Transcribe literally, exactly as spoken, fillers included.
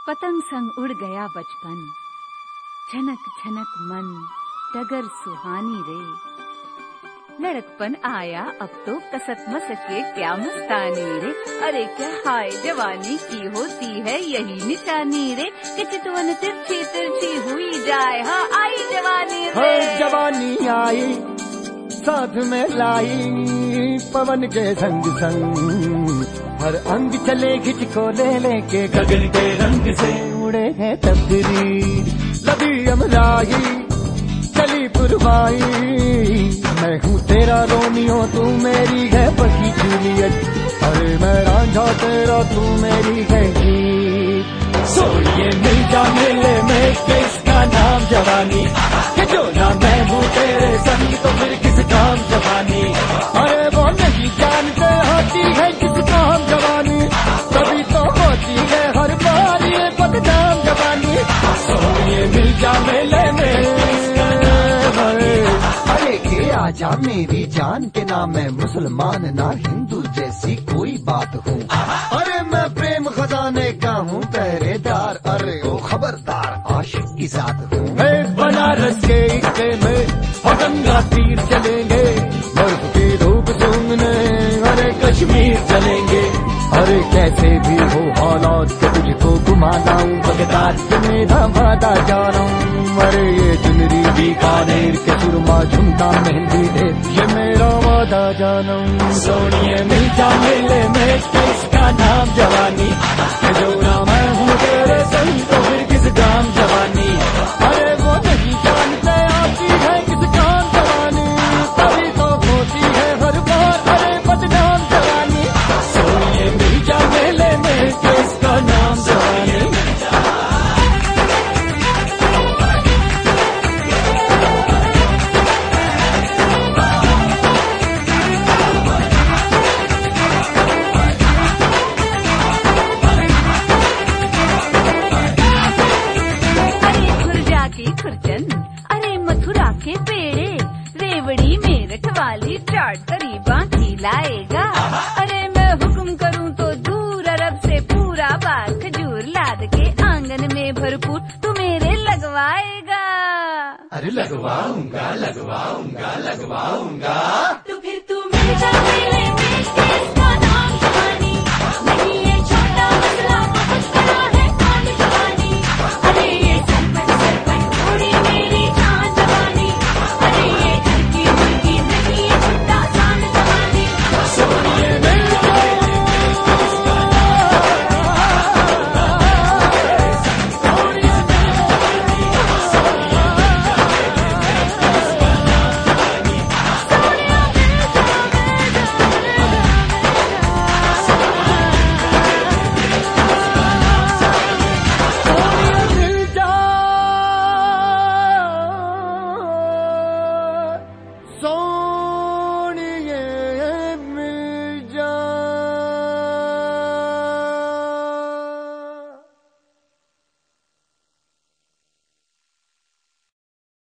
पतंग संग उड़ गया बचपन, छनक छनक मन डगर सुहानी रे। लड़कपन आया अब तो कसक मसके क्या मस्तानी रे। अरे क्या हाय जवानी की होती है यही निशानी रे, कि चितवन तिरछी तिरछी हुई जाए हाँ आई जवानी रे। हाँ जवानी आई साथ में लाई पवन के संग संग, हर अंग चले खिंच को ले लेके गगन के रंग से उड़े हैं तकदीर। लबी अमराई चली पुरवाई, मैं हूँ तेरा रोमियो तू मेरी है पकी जूलियट, अरे मैं रांझा तेरा तू मेरी है गीत। सोनिए मिल जा मेले में किसका नाम जवानी, कि जो ना मैं हूँ तेरे संग तो फिर किस काम जवानी। अरे वो नहीं जानते होती है किस काम जवानी, तभी तो होती है हर बार ये बदनाम जवानी। सोनिए मिल जा मेले में आजा मेरी जान के नाम मैं मुसलमान ना हिंदू जैसी कोई बात हूँ। अरे मैं प्रेम खजाने का हूँ पहरेदार, अरे ओ खबरदार आशिक की साथ हूँ। बनारस के इक्के में गंगा तीर चलेंगे, बर्फ की धूप सूंघने अरे कश्मीर चलेंगे। अरे कैसे भी हो हालात के तुझको घुमा लाऊं, बगदाद के मेरा वादा जाना। अरे ये चुनरी बीकानेर के सुरमा झुमका मेहंदी दे ये मेरा वादा जानू। सोनिए मिल जा मेले में किसका नाम जवानी, जो ना मैं हूँ तेरे संग तो फिर किस काम जवानी। अरे वो नहीं जानते आती है किस काम जवानी, तभी तो होती है हर बार अरे बदनाम जवानी। सोनिए मिल जा मेले में किसका नाम जवानी। खुरचन अरे मथुरा के पेड़े, रेवड़ी मेरठ वाली चाट करीबा खिलाएगा। अरे मैं हुक्म करूँ तो दूर अरब से पूरा बाग खजूर लाद के आंगन में भरपूर तू मेरे लगवाएगा। अरे लगवाऊंगा लगवाऊंगा लगवाऊंगा।